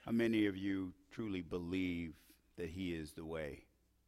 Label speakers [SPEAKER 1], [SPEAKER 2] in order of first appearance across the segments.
[SPEAKER 1] How many of you truly believe that He is the way?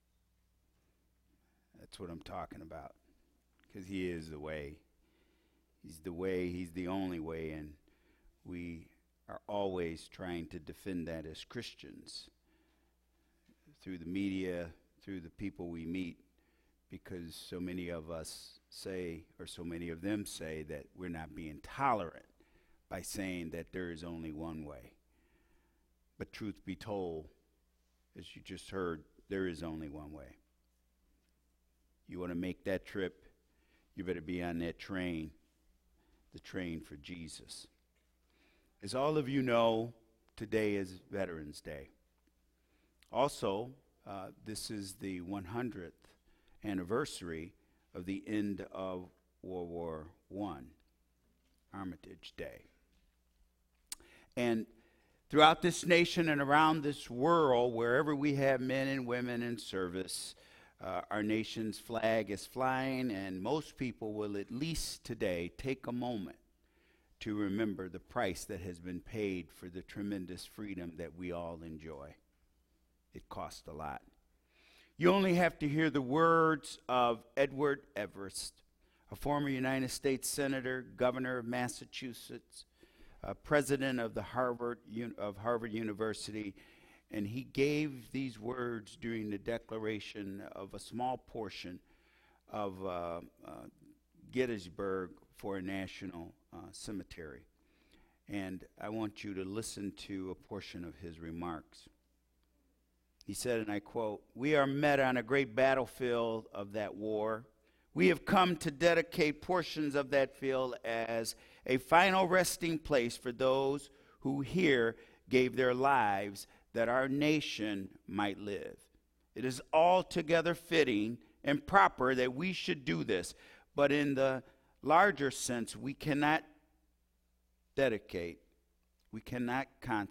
[SPEAKER 1] That's what I'm talking about. Because He is the way. He's the way, He's the only way, and we are always trying to defend that as Christians through the media, through the people we meet, because so many of us say, or so many of them say, that we're not being tolerant by saying that there is only one way. But truth be told, as you just heard, there is only one way. You want to make that trip, you better be on that train, the train for Jesus. As all of you know, today is Veterans Day. Also, this is the 100th anniversary of the end of World War I, Armitage Day. And throughout this nation and around this world, wherever we have men and women in service, our nation's flag is flying, and most people will at least today take a moment to remember the price that has been paid for the tremendous freedom that we all enjoy. It cost a lot. You only have to hear the words of Edward Everett, a former United States Senator, Governor of Massachusetts, president of Harvard University, and he gave these words during the declaration of a small portion of Gettysburg for a national cemetery. And I want you to listen to a portion of his remarks. He said, and I quote, "We are met on a great battlefield of that war. We have come to dedicate portions of that field as a final resting place for those who here gave their lives that our nation might live. It is altogether fitting and proper that we should do this, but in the larger sense, we cannot dedicate, we cannot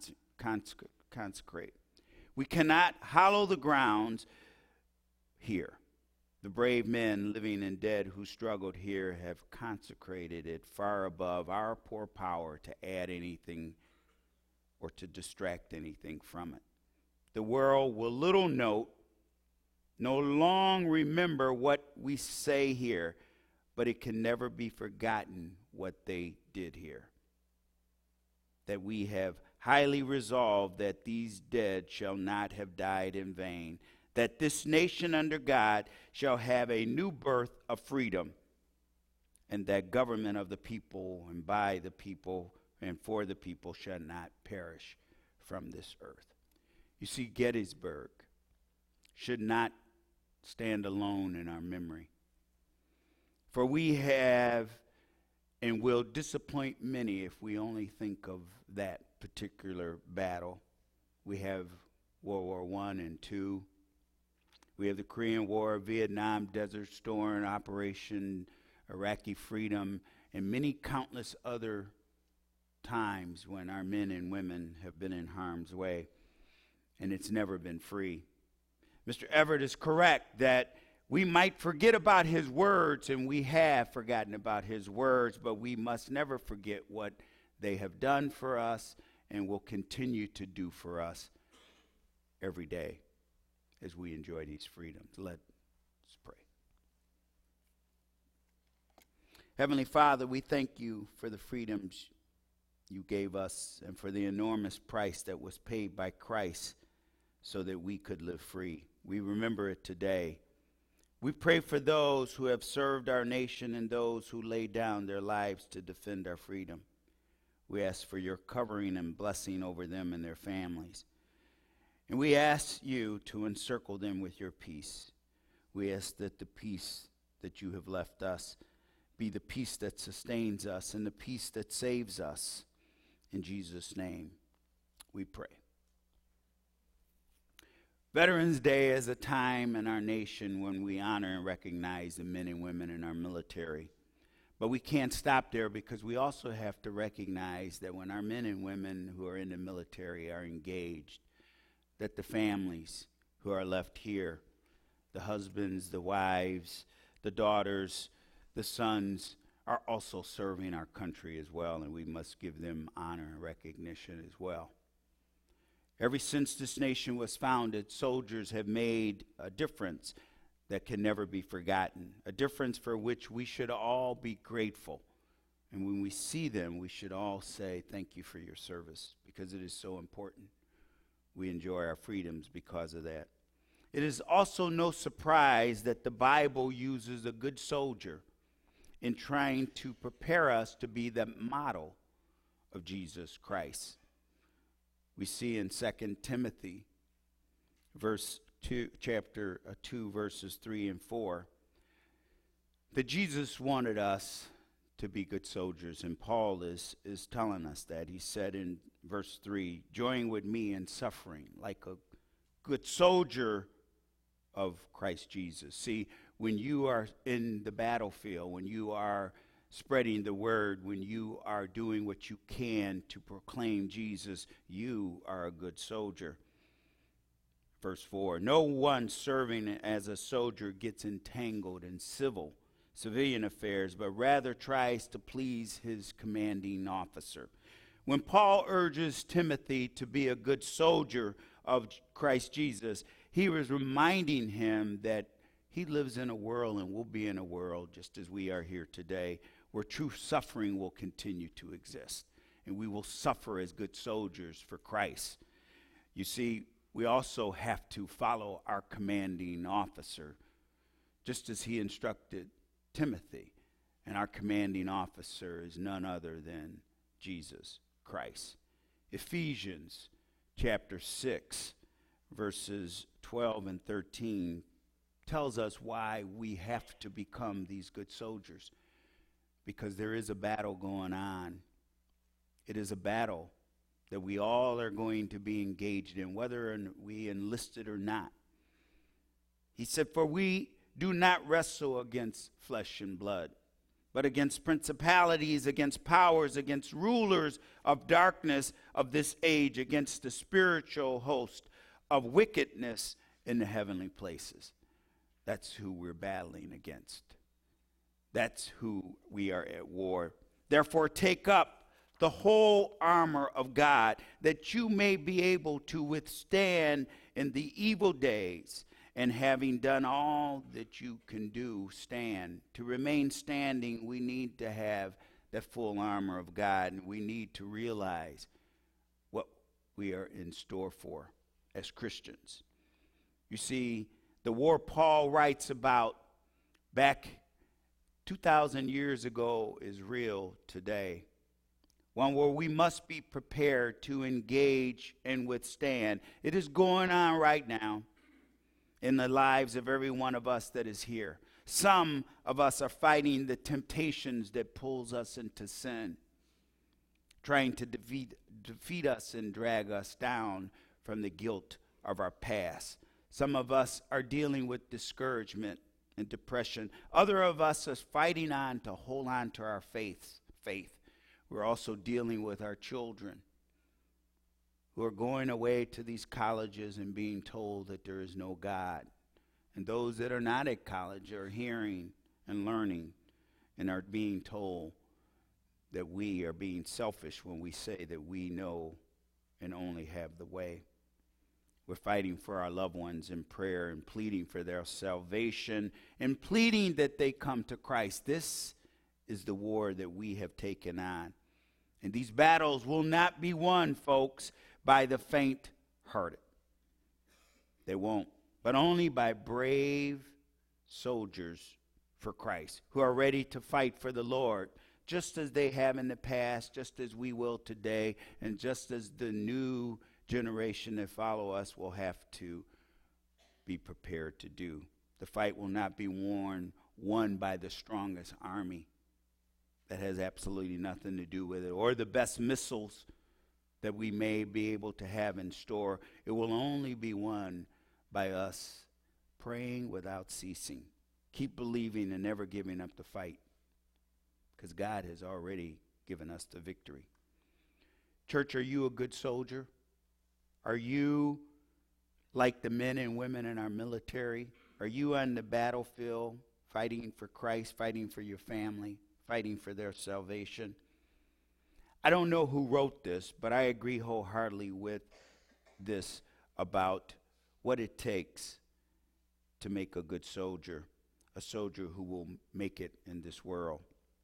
[SPEAKER 1] consecrate, we cannot hallow the grounds here. The brave men, living and dead, who struggled here have consecrated it far above our poor power to add anything or to distract anything from it. The world will little note, no long remember what we say here, but it can never be forgotten what they did here. That we have highly resolved that these dead shall not have died in vain, that this nation under God shall have a new birth of freedom, and that government of the people and by the people and for the people shall not perish from this earth." You see, Gettysburg should not stand alone in our memory. For we have and will disappoint many if we only think of that particular battle. We have World War I and II. We have the Korean War, Vietnam, Desert Storm, Operation Iraqi Freedom, and many countless other times when our men and women have been in harm's way, and it's never been free. Mr. Everett is correct that we might forget about his words, and we have forgotten about his words, but we must never forget what they have done for us and will continue to do for us every day as we enjoy these freedoms. Let's pray. Heavenly Father, we thank you for the freedoms you gave us and for the enormous price that was paid by Christ so that we could live free. We remember it today. We pray for those who have served our nation and those who lay down their lives to defend our freedom. We ask for your covering and blessing over them and their families. And we ask you to encircle them with your peace. We ask that the peace that you have left us be the peace that sustains us and the peace that saves us. In Jesus' name, we pray. Veterans Day is a time in our nation when we honor and recognize the men and women in our military. But we can't stop there, because we also have to recognize that when our men and women who are in the military are engaged, that the families who are left here, the husbands, the wives, the daughters, the sons, are also serving our country as well, and we must give them honor and recognition as well. Ever since this nation was founded, soldiers have made a difference that can never be forgotten, a difference for which we should all be grateful. And when we see them, we should all say, thank you for your service, because it is so important. We enjoy our freedoms because of that. It is also no surprise that the Bible uses a good soldier in trying to prepare us to be the model of Jesus Christ. We see in 2 Timothy chapter 2, verses 3 and 4, that Jesus wanted us to be good soldiers. And Paul is telling us that. He said in verse 3, join with me in suffering like a good soldier of Christ Jesus. See, when you are in the battlefield, when you are spreading the word, when you are doing what you can to proclaim Jesus, you are a good soldier. Verse 4, no one serving as a soldier gets entangled in civilian affairs, but rather tries to please his commanding officer. When Paul urges Timothy to be a good soldier of Christ Jesus, he was reminding him that he lives in a world and will be in a world just as we are here today, where true suffering will continue to exist, and we will suffer as good soldiers for Christ. You see, we also have to follow our commanding officer, just as he instructed Timothy, and our commanding officer is none other than Jesus Christ. Ephesians chapter 6, verses 12 and 13 tells us why we have to become these good soldiers. Because there is a battle going on. It is a battle that we all are going to be engaged in, whether we enlisted or not. He said, for we do not wrestle against flesh and blood, but against principalities, against powers, against rulers of darkness of this age, against the spiritual host of wickedness in the heavenly places. That's who we're battling against. That's who we are at war. Therefore, take up the whole armor of God, that you may be able to withstand in the evil days, and having done all that you can do, stand. To remain standing, we need to have that full armor of God, and we need to realize what we are in store for as Christians. You see, the war Paul writes about back 2,000 years ago is real today. One where we must be prepared to engage and withstand. It is going on right now in the lives of every one of us that is here. Some of us are fighting the temptations that pulls us into sin, trying to defeat us and drag us down from the guilt of our past. Some of us are dealing with discouragement and depression. Other of us are fighting on to hold on to our faith. We're also dealing with our children who are going away to these colleges and being told that there is no God. And those that are not at college are hearing and learning and are being told that we are being selfish when we say that we know and only have the way. We're fighting for our loved ones in prayer and pleading for their salvation and pleading that they come to Christ. This is the war that we have taken on. And these battles will not be won, folks, by the faint-hearted. They won't. But only by brave soldiers for Christ who are ready to fight for the Lord, just as they have in the past, just as we will today, and just as the new generation that follow us will have to be prepared to do. The fight will not be won by the strongest army. That has absolutely nothing to do with it, or the best missiles that we may be able to have in store. It will only be won by us praying without ceasing. Keep believing and never giving up the fight, because God has already given us the victory. Church, are you a good soldier? Are you like the men and women in our military? Are you on the battlefield fighting for Christ, fighting for your family, fighting for their salvation? I don't know who wrote this, but I agree wholeheartedly with this about what it takes to make a good soldier, a soldier who will make it in this world.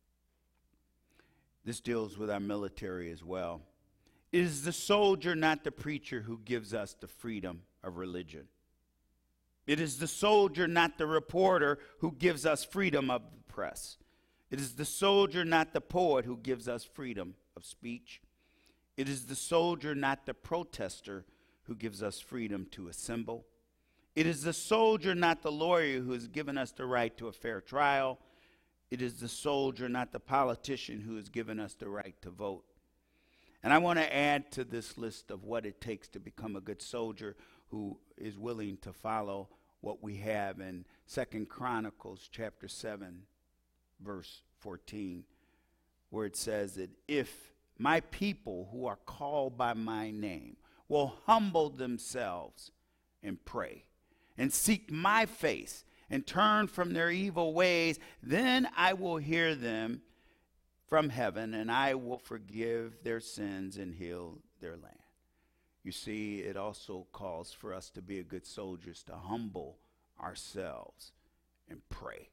[SPEAKER 1] This deals with our military as well. It is the soldier, not the preacher, who gives us the freedom of religion. It is the soldier, not the reporter, who gives us freedom of the press. It is the soldier, not the poet, who gives us freedom of speech. It is the soldier, not the protester, who gives us freedom to assemble. It is the soldier, not the lawyer, who has given us the right to a fair trial. It is the soldier, not the politician, who has given us the right to vote. And I want to add to this list of what it takes to become a good soldier who is willing to follow what we have in 2 Chronicles chapter 7, verse 14, where it says that if my people who are called by my name will humble themselves and pray and seek my face and turn from their evil ways, then I will hear them from heaven, and I will forgive their sins and heal their land. You see, it also calls for us to be a good soldiers, to humble ourselves and pray.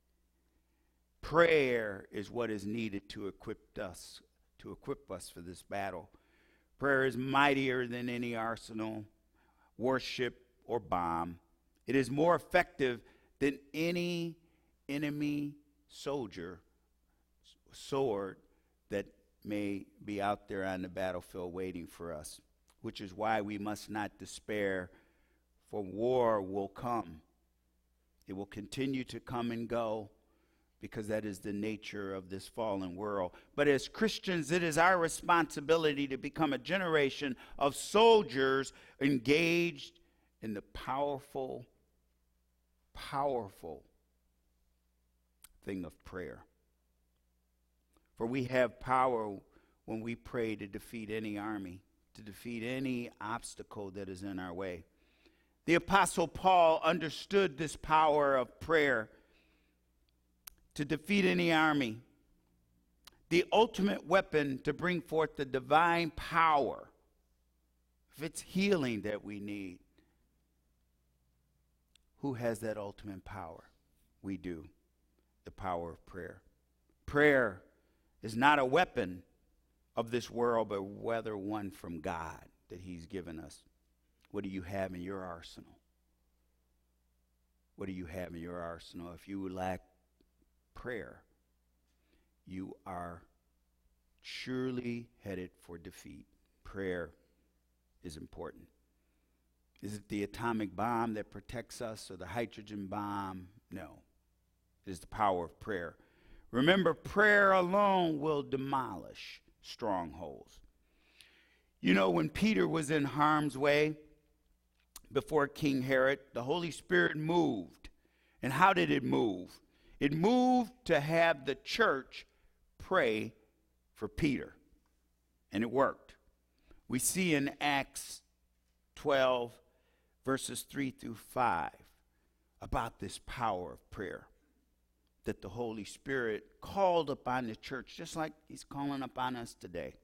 [SPEAKER 1] Prayer is what is needed to equip us for this battle. Prayer is mightier than any arsenal, warship, or bomb. It is more effective than any enemy sword that may be out there on the battlefield waiting for us, which is why we must not despair, for war will come. It will continue to come and go, because that is the nature of this fallen world. But as Christians, it is our responsibility to become a generation of soldiers engaged in the powerful, powerful thing of prayer. For we have power when we pray to defeat any army, to defeat any obstacle that is in our way. The Apostle Paul understood this power of prayer to defeat any army, the ultimate weapon to bring forth the divine power. If it's healing that we need, who has that ultimate power? We do. The power of prayer. Prayer is not a weapon of this world, but rather one from God that he's given us. What do you have in your arsenal? What do you have in your arsenal? If you lack prayer, you are surely headed for defeat. Prayer is important. Is it the atomic bomb that protects us, or the hydrogen bomb? No. It is the power of prayer. Remember, prayer alone will demolish strongholds. You know, when Peter was in harm's way before King Herod, the Holy Spirit moved. And how did it move? It moved to have the church pray for Peter. And it worked. We see in Acts 12, verses 3 through 5, about this power of prayer, that the Holy Spirit called upon the church, just like he's calling upon us today.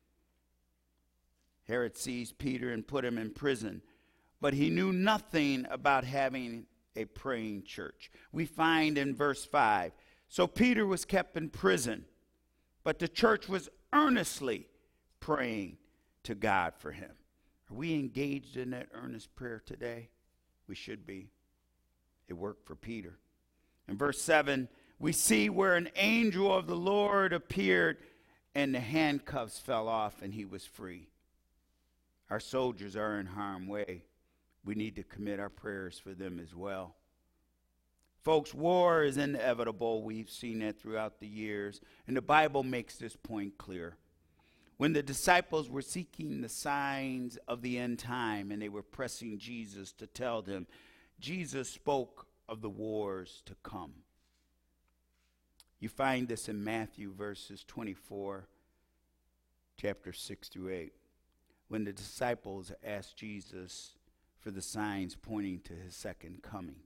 [SPEAKER 1] Herod seized Peter and put him in prison, but he knew nothing about having a praying church. We find in verse 5, so Peter was kept in prison, but the church was earnestly praying to God for him. Are we engaged in that earnest prayer today? We should be. It worked for Peter. In verse 7, we see where an angel of the Lord appeared and the handcuffs fell off and he was free. Our soldiers are in harm's way. We need to commit our prayers for them as well. Folks, war is inevitable. We've seen that throughout the years. And the Bible makes this point clear. When the disciples were seeking the signs of the end time and they were pressing Jesus to tell them, Jesus spoke of the wars to come. You find this in Matthew verses 24, chapter 6 through 8, when the disciples asked Jesus for the signs pointing to his second coming.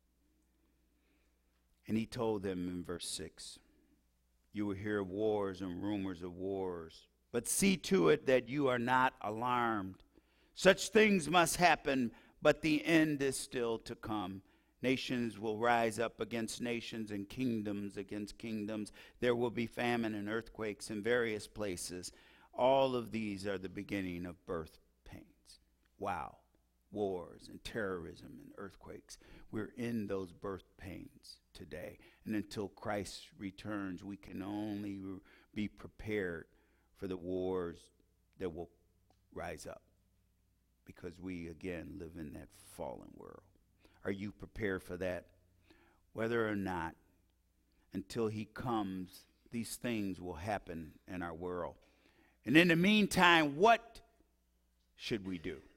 [SPEAKER 1] And he told them in verse 6, you will hear of wars and rumors of wars, but see to it that you are not alarmed. Such things must happen, but the end is still to come. Nations will rise up against nations and kingdoms against kingdoms. There will be famine and earthquakes in various places. All of these are the beginning of birth pains. Wow. Wars and terrorism and earthquakes. We're in those birth pains today. And until Christ returns, we can only be prepared for the wars that will rise up, because we, again, live in that fallen world. Are you prepared for that? Whether or not, until he comes, these things will happen in our world. And in the meantime, what should we do?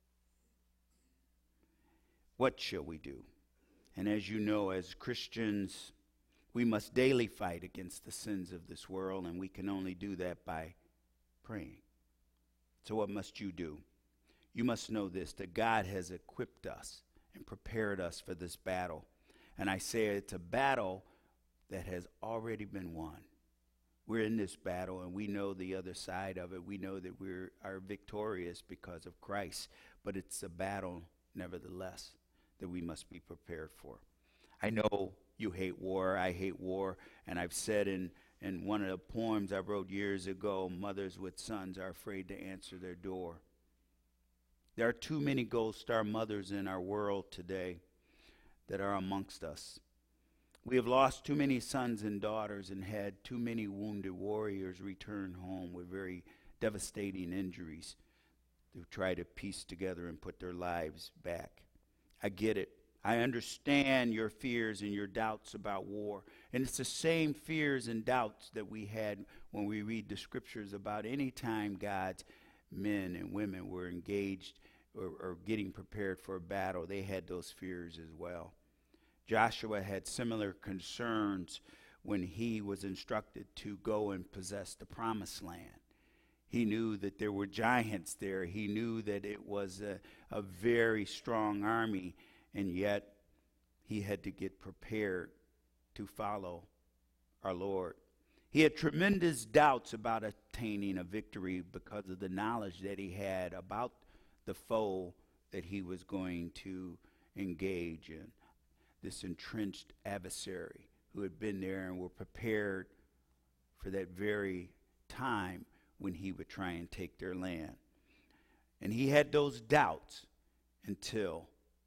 [SPEAKER 1] What shall we do? And as you know, as Christians, we must daily fight against the sins of this world, and we can only do that by praying. So what must you do? You must know this, that God has equipped us and prepared us for this battle. And I say it's a battle that has already been won. We're in this battle, and we know the other side of it. We know that we are victorious because of Christ. But it's a battle, nevertheless, that we must be prepared for. I know you hate war. I hate war. And I've said in one of the poems I wrote years ago, mothers with sons are afraid to answer their door. There are too many gold star mothers in our world today that are amongst us. We have lost too many sons and daughters and had too many wounded warriors return home with very devastating injuries to try to piece together and put their lives back. I get it. I understand your fears and your doubts about war. And it's the same fears and doubts that we had when we read the scriptures about any time God's men and women were engaged or getting prepared for a battle. They had those fears as well. Joshua had similar concerns when he was instructed to go and possess the promised land. He knew that there were giants there. He knew that it was a very strong army, and yet he had to get prepared to follow our Lord. He had tremendous doubts about attaining a victory because of the knowledge that he had about the foe that he was going to engage in, this entrenched adversary who had been there and were prepared for that very time when he would try and take their land. And he had those doubts until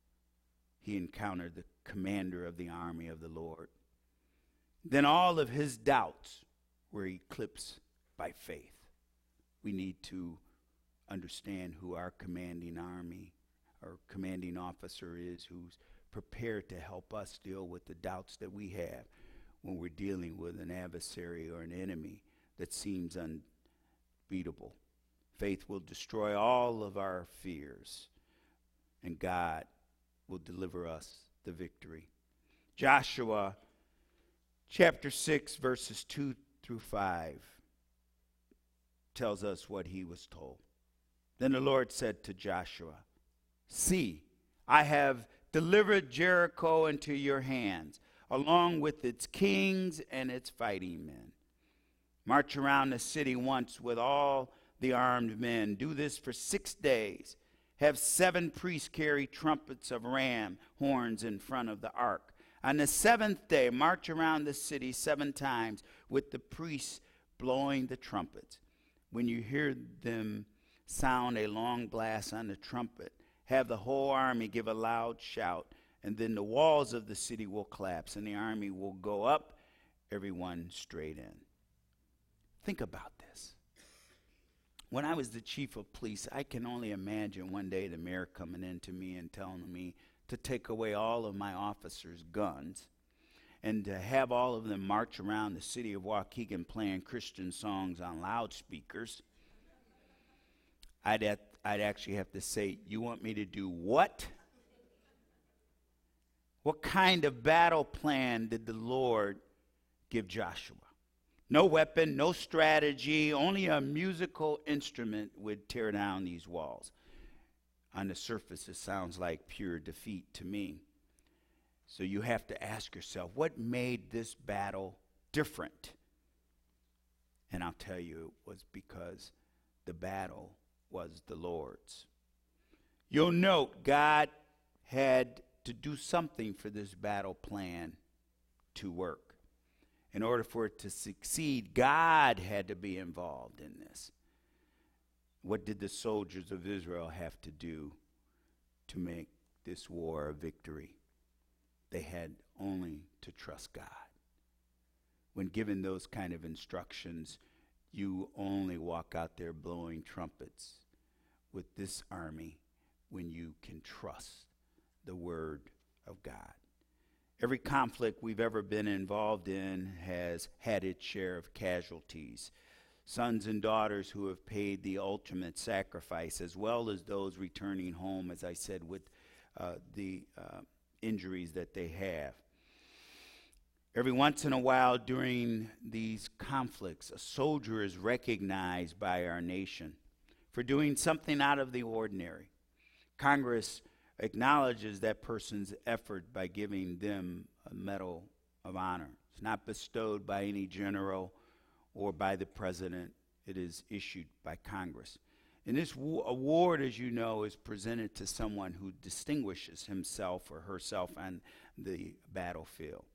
[SPEAKER 1] he encountered the commander of the army of the Lord. Then all of his doubts were eclipsed by faith. We need to understand who our commanding army or commanding officer is, who's prepared to help us deal with the doubts that we have when we're dealing with an adversary or an enemy that seems unbeatable. Faith will destroy all of our fears, and God will deliver us the victory. Joshua chapter 6, verses 2 through 5 tells us what he was told. Then the Lord said to Joshua, "See, I have delivered Jericho into your hands, along with its kings and its fighting men. March around the city once with all the armed men. Do this for 6 days. Have 7 priests carry trumpets of ram horns in front of the ark. On the 7th day, march around the city 7 times with the priests blowing the trumpets. When you hear them sound a long blast on the trumpet, have the whole army give a loud shout, and then the walls of the city will collapse, and the army will go up, everyone straight in." Think about this. When I was the chief of police, I can only imagine one day the mayor coming in to me and telling me to take away all of my officers' guns and to have all of them march around the city of Waukegan playing Christian songs on loudspeakers. I'd actually have to say, "You want me to do what?" What kind of battle plan did the Lord give Joshua? No weapon, no strategy, only a musical instrument would tear down these walls. On the surface, it sounds like pure defeat to me. So you have to ask yourself, what made this battle different? And I'll tell you, it was because the battle was the Lord's. You'll note God had to do something for this battle plan to work. In order for it to succeed, God had to be involved in this. What did the soldiers of Israel have to do to make this war a victory? They had only to trust God. When given those kind of instructions, you only walk out there blowing trumpets with this army when you can trust the word of God. Every conflict we've ever been involved in has had its share of casualties. Sons and daughters who have paid the ultimate sacrifice, as well as those returning home, as I said, with the injuries that they have. Every once in a while during these conflicts, a soldier is recognized by our nation for doing something out of the ordinary. Congress acknowledges that person's effort by giving them a Medal of Honor. It's not bestowed by any general or by the president. It is issued by Congress. And this award, as you know, is presented to someone who distinguishes himself or herself on the battlefield.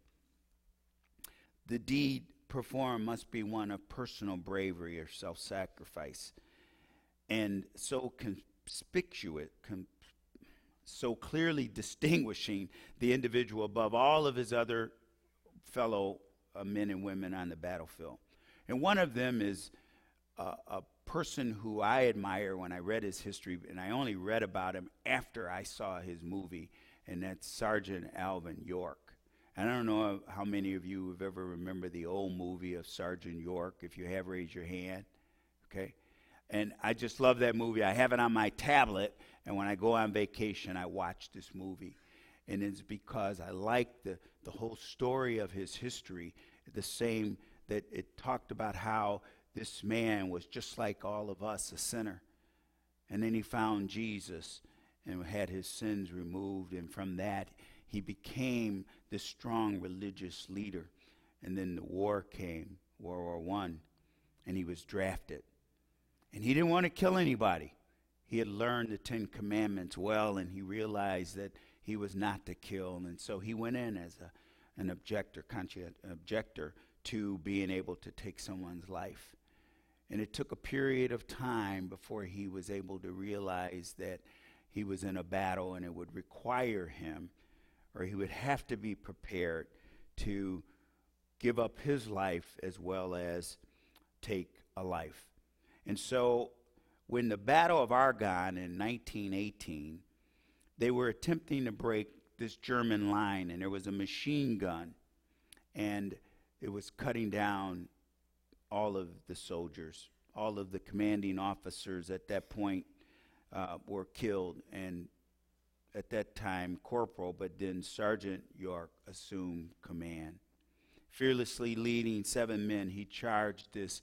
[SPEAKER 1] The deed performed must be one of personal bravery or self-sacrifice, and so conspicuous, so clearly distinguishing the individual above all of his other fellow men and women on the battlefield. And one of them is a person who I admire when I read his history, and I only read about him after I saw his movie, and that's Sergeant Alvin York. And I don't know how many of you have ever remembered the old movie of Sergeant York. If you have, raise your hand. Okay? And I just love that movie. I have it on my tablet, and when I go on vacation, I watch this movie. And it's because I like the whole story of his history, the same that it talked about how this man was just like all of us, a sinner. And then he found Jesus and had his sins removed, and from that, he became this strong religious leader. And then the war came, World War I, and he was drafted. And he didn't want to kill anybody. He had learned the 10 Commandments well, and he realized that he was not to kill. And so he went in as an objector to being able to take someone's life. And it took a period of time before he was able to realize that he was in a battle, and it would require him, or he would have to be prepared to give up his life as well as take a life. And so when the Battle of Argonne in 1918, they were attempting to break this German line, and there was a machine gun, and it was cutting down all of the soldiers. All of the commanding officers at that point were killed, and at that time Corporal, but then Sergeant York assumed command. Fearlessly leading 7 men, he charged this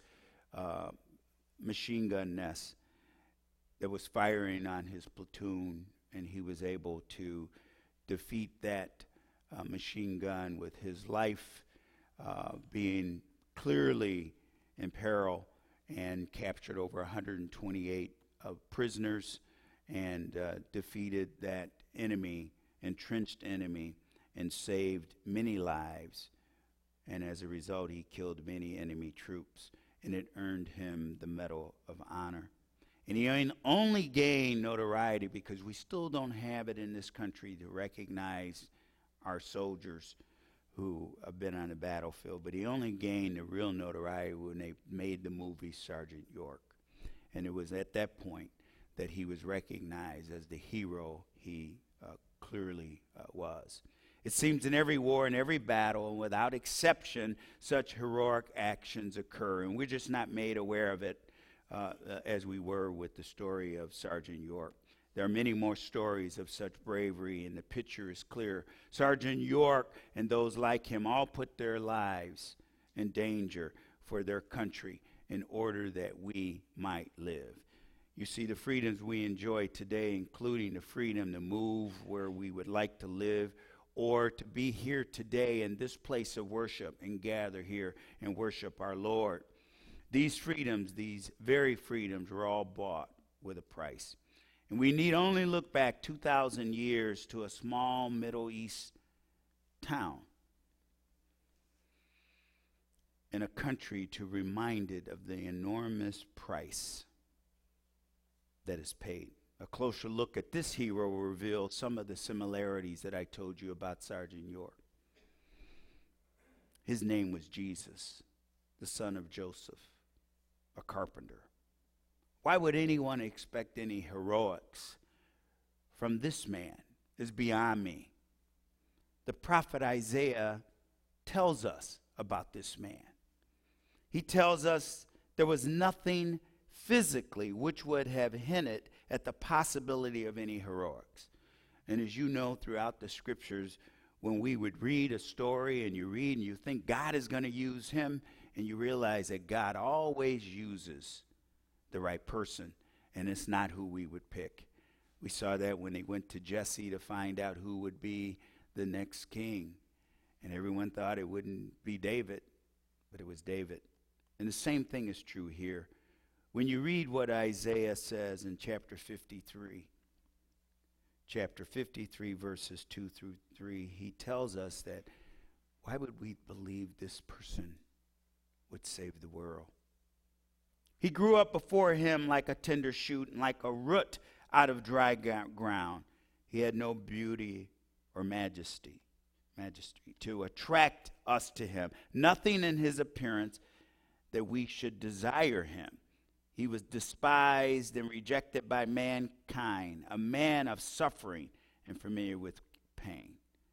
[SPEAKER 1] machine gun nest that was firing on his platoon, and he was able to defeat that machine gun with his life being clearly in peril, and captured over 128 prisoners, and defeated that enemy, entrenched enemy, and saved many lives. And as a result, he killed many enemy troops, and it earned him the Medal of Honor. And he only gained notoriety because we still don't have it in this country to recognize our soldiers who have been on the battlefield. But he only gained the real notoriety when they made the movie Sergeant York. And it was at that point that he was recognized as the hero he clearly was. It seems in every war, in every battle, and without exception, such heroic actions occur. And we're just not made aware of it as we were with the story of Sergeant York. There are many more stories of such bravery, and the picture is clear. Sergeant York and those like him all put their lives in danger for their country in order that we might live. You see, the freedoms we enjoy today, including the freedom to move where we would like to live, or to be here today in this place of worship and gather here and worship our Lord. These freedoms, these very freedoms, were all bought with a price. And we need only look back 2,000 years to a small Middle East town in a country to be reminded of the enormous price that is paid. A closer look at this hero will reveal some of the similarities that I told you about Sergeant York. His name was Jesus, the son of Joseph, a carpenter. Why would anyone expect any heroics from this man is beyond me. The prophet Isaiah tells us about this man. He tells us there was nothing physically which would have hinted at the possibility of any heroics. And as you know, throughout the scriptures, when we would read a story and you think God is going to use him, and you realize that God always uses the right person, and it's not who we would pick. We saw that when they went to Jesse to find out who would be the next king. And everyone thought it wouldn't be David, but it was David. And the same thing is true here. When you read what Isaiah says in chapter 53, verses 2 through 3, he tells us that why would we believe this person would save the world? He grew up before him like a tender shoot and like a root out of dry ground. He had no beauty or majesty to attract us to him. Nothing in his appearance that we should desire him. He was despised and rejected by mankind, a man of suffering and familiar with pain.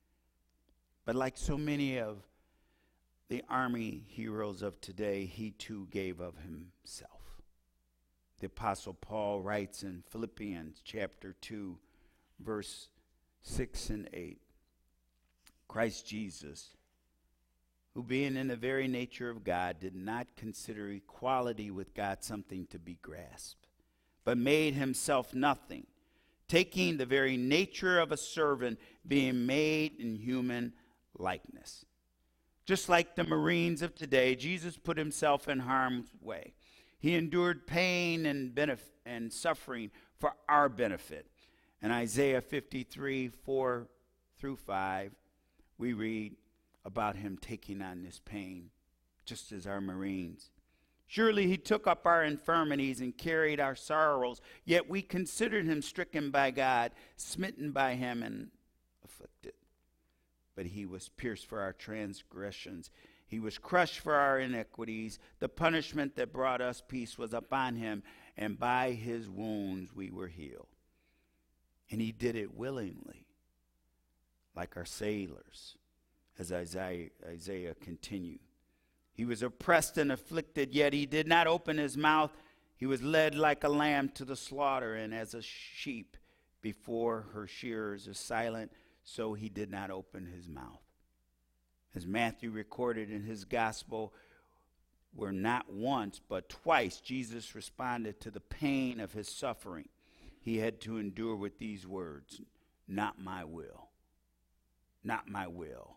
[SPEAKER 1] But like so many of the army heroes of today, he too gave of himself. The Apostle Paul writes in Philippians chapter 2, verse 6 and 8, Christ Jesus, who being in the very nature of God, did not consider equality with God something to be grasped, but made himself nothing, taking the very nature of a servant, being made in human likeness. Just like the Marines of today, Jesus put himself in harm's way. He endured pain and suffering for our benefit. In Isaiah 53, 4 through 5, we read about him taking on this pain, just as our Marines. Surely he took up our infirmities and carried our sorrows, yet we considered him stricken by God, smitten by him, and afflicted. But he was pierced for our transgressions. He was crushed for our iniquities. The punishment that brought us peace was upon him, and by his wounds we were healed. And he did it willingly, like our sailors, as Isaiah continued. He was oppressed and afflicted, yet he did not open his mouth. He was led like a lamb to the slaughter, and as a sheep before her shearers is silent, so he did not open his mouth. As Matthew recorded in his gospel, where not once but twice Jesus responded to the pain of his suffering, he had to endure with these words, "Not my will, not my will,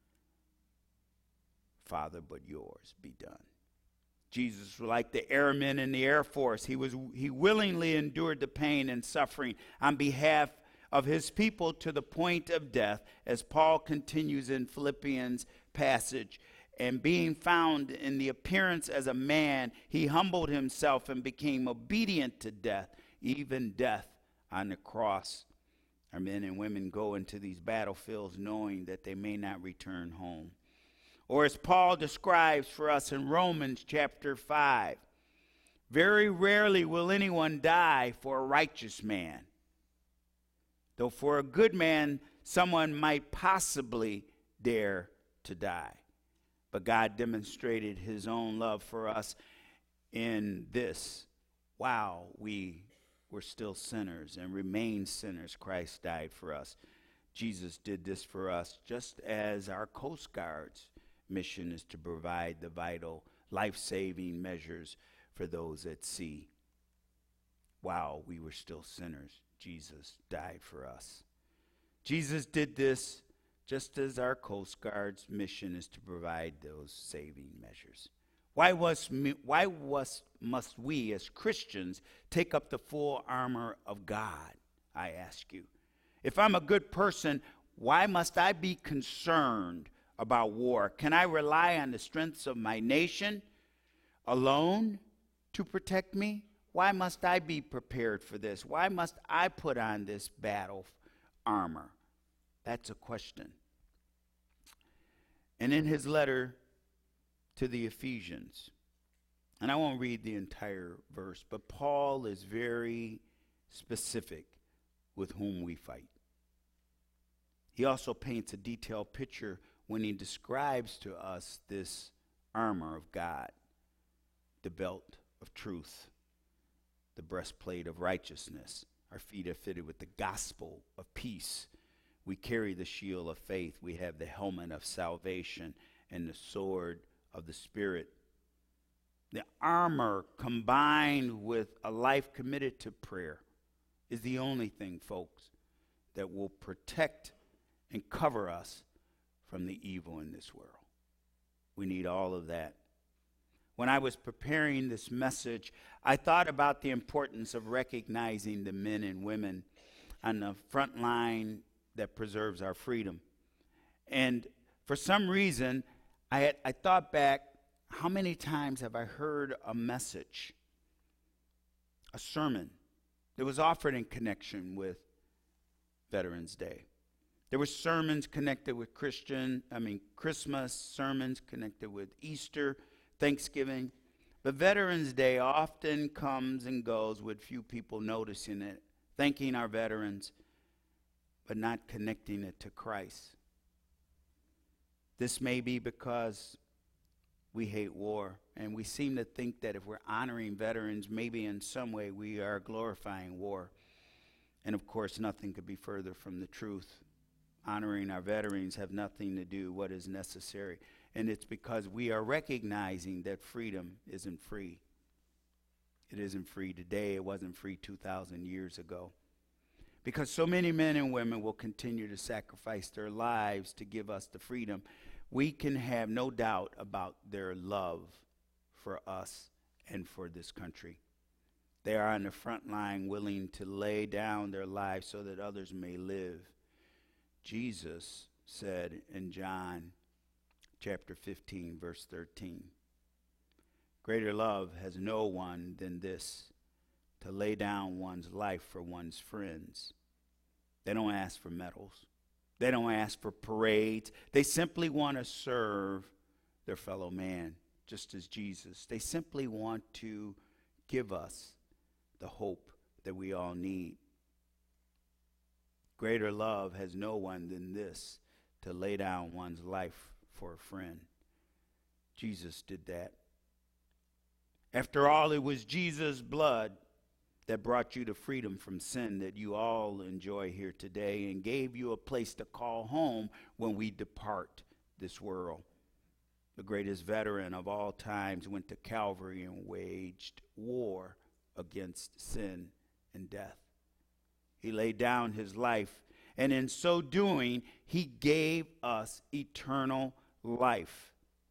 [SPEAKER 1] Father, but yours be done." Jesus, like the airmen in the Air Force, he willingly endured the pain and suffering on behalf of his people to the point of death, as Paul continues in Philippians passage. And being found in the appearance as a man, he humbled himself and became obedient to death, even death on the cross. Our men and women go into these battlefields knowing that they may not return home. Or as Paul describes for us in Romans chapter 5, very rarely will anyone die for a righteous man, though for a good man someone might possibly dare to die. But God demonstrated his own love for us in this: while we were still sinners and remain sinners, Christ died for us. Jesus did this for us, just as our Coast Guard's mission is to provide the vital, life-saving measures for those at sea. While we were still sinners, Jesus died for us. Jesus did this just as our Coast Guard's mission is to provide those saving measures. Must we as Christians take up the full armor of God, I ask you? If I'm a good person, why must I be concerned about war? Can I rely on the strengths of my nation alone to protect me? Why must I be prepared for this? Why must I put on this battle armor? That's a question. And in his letter to the Ephesians, and I won't read the entire verse, but Paul is very specific with whom we fight. He also paints a detailed picture when he describes to us this armor of God: the belt of truth, the breastplate of righteousness. Our feet are fitted with the gospel of peace. We carry the shield of faith. We have the helmet of salvation and the sword of the Spirit. The armor combined with a life committed to prayer is the only thing, folks, that will protect and cover us from the evil in this world. We need all of that. When I was preparing this message, I thought about the importance of recognizing the men and women on the front line that preserves our freedom. And for some reason, I thought back, how many times have I heard a message, a sermon that was offered in connection with Veterans Day? There were sermons connected with Christmas, sermons connected with Easter, Thanksgiving. But Veterans Day often comes and goes with few people noticing it, thanking our veterans, but not connecting it to Christ. This may be because we hate war, and we seem to think that if we're honoring veterans, maybe in some way we are glorifying war. And of course, nothing could be further from the truth. Honoring our veterans have nothing to do with what is necessary. And it's because we are recognizing that freedom isn't free. It isn't free today. It wasn't free 2,000 years ago. Because so many men and women will continue to sacrifice their lives to give us the freedom, we can have no doubt about their love for us and for this country. They are on the front line, willing to lay down their lives so that others may live. Jesus said in John chapter 15, verse 13, "Greater love has no one than this, to lay down one's life for one's friends." They don't ask for medals. They don't ask for parades. They simply want to serve their fellow man, just as Jesus. They simply want to give us the hope that we all need. Greater love has no one than this, to lay down one's life for a friend. Jesus did that. After all, it was Jesus' blood that brought you to freedom from sin that you all enjoy here today, and gave you a place to call home when we depart this world. The greatest veteran of all times went to Calvary and waged war against sin and death. He laid down his life, and in so doing, he gave us eternal life.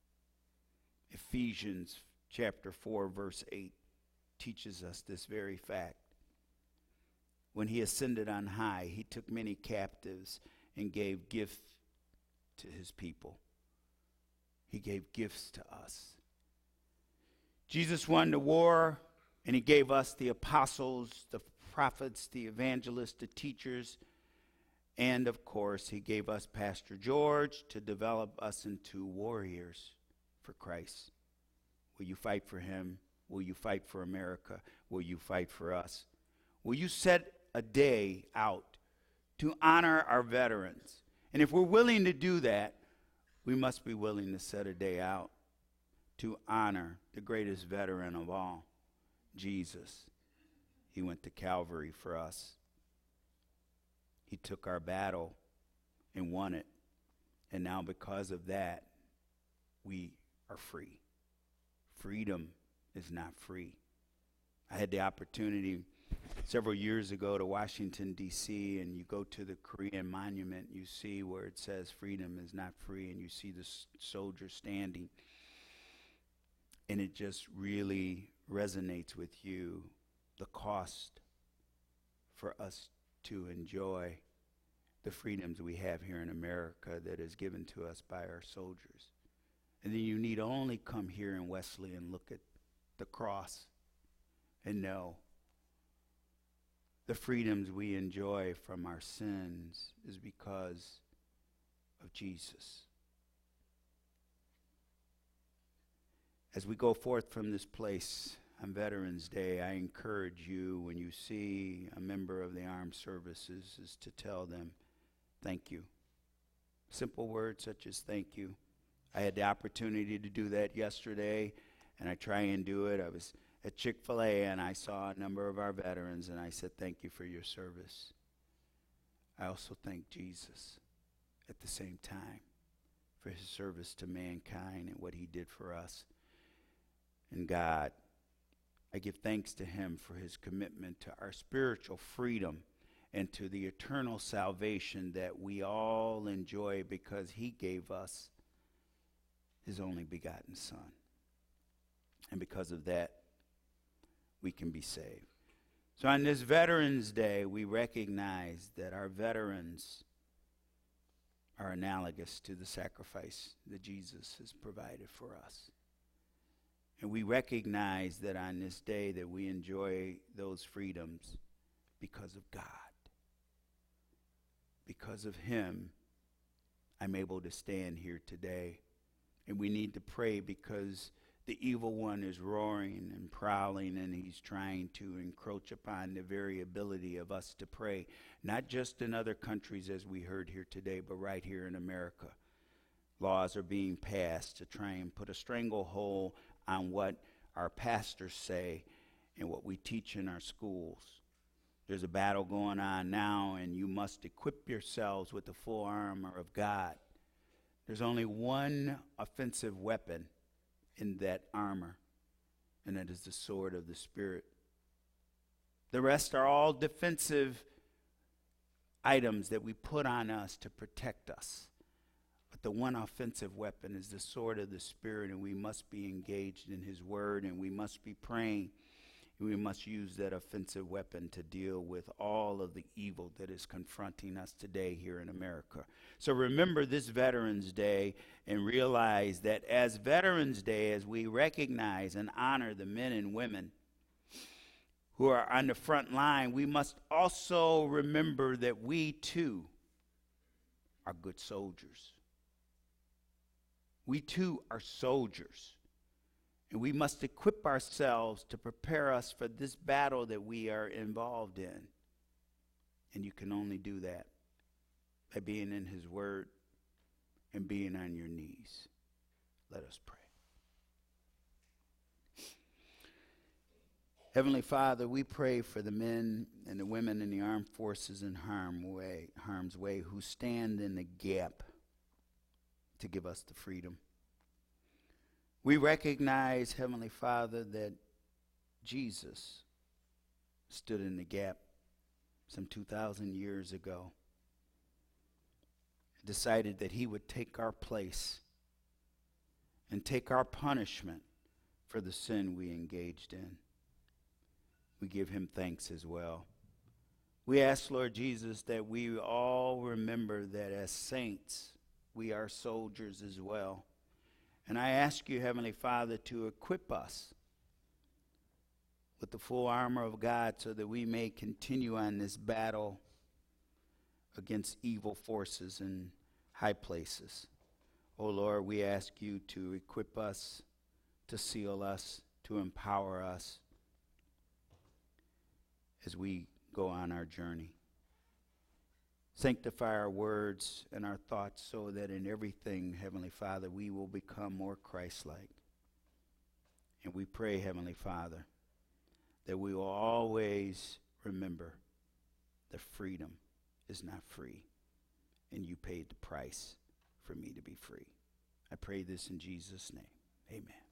[SPEAKER 1] Ephesians chapter 4, verse 8 teaches us this very fact. When he ascended on high, he took many captives and gave gifts to his people. He gave gifts to us. Jesus won the war, and he gave us the apostles, the prophets, the evangelists, the teachers, and of course, he gave us Pastor George to develop us into warriors for Christ. Will you fight for him? Will you fight for America? Will you fight for us? Will you set a day out to honor our veterans? And if we're willing to do that, we must be willing to set a day out to honor the greatest veteran of all, Jesus. He went to Calvary for us. He took our battle and won it. And now because of that, we are free. Freedom is not free. I had the opportunity several years ago to Washington, D.C., and you go to the Korean monument, you see where it says freedom is not free, and you see the soldier standing. and it just really resonates with you, the cost for us to enjoy the freedoms we have here in America that is given to us by our soldiers. And then you need only come here in Wesley and look at the cross and know the freedoms we enjoy from our sins is because of Jesus. As we go forth from this place on Veterans Day, I encourage you, when you see a member of the armed services, is to tell them, thank you. Simple words such as thank you. I had the opportunity to do that yesterday, and I try and do it. I was at Chick-fil-A, and I saw a number of our veterans, and I said, thank you for your service. I also thank Jesus at the same time for his service to mankind and what he did for us. And God, I give thanks to him for his commitment to our spiritual freedom and to the eternal salvation that we all enjoy because he gave us his only begotten Son. And because of that, we can be saved. So on this Veterans Day, we recognize that our veterans are analogous to the sacrifice that Jesus has provided for us. And we recognize that on this day that we enjoy those freedoms because of God. Because of him, I'm able to stand here today. And we need to pray because the evil one is roaring and prowling, and he's trying to encroach upon the very ability of us to pray, not just in other countries as we heard here today, but right here in America. Laws are being passed to try and put a stranglehold on what our pastors say and what we teach in our schools. There's a battle going on now, and you must equip yourselves with the full armor of God. There's only one offensive weapon in that armor, and that is the sword of the Spirit. The rest are all defensive items that we put on us to protect us. But the one offensive weapon is the sword of the Spirit, and we must be engaged in his word, and we must be praying. We must use that offensive weapon to deal with all of the evil that is confronting us today here in America. So remember this Veterans Day and realize that as Veterans Day, as we recognize and honor the men and women who are on the front line, we must also remember that we too are good soldiers. We too are soldiers. And we must equip ourselves to prepare us for this battle that we are involved in. And you can only do that by being in his word and being on your knees. Let us pray. Heavenly Father, we pray for the men and the women in the armed forces in harm's way who stand in the gap to give us the freedom. We recognize, Heavenly Father, that Jesus stood in the gap some 2,000 years ago, decided that he would take our place and take our punishment for the sin we engaged in. We give him thanks as well. We ask, Lord Jesus, that we all remember that as saints, we are soldiers as well. And I ask you, Heavenly Father, to equip us with the full armor of God so that we may continue on this battle against evil forces in high places. Oh Lord, we ask you to equip us, to seal us, to empower us as we go on our journey. Sanctify our words and our thoughts so that in everything, Heavenly Father, we will become more Christ-like. And we pray, Heavenly Father, that we will always remember that freedom is not free, and you paid the price for me to be free. I pray this in Jesus' name. Amen.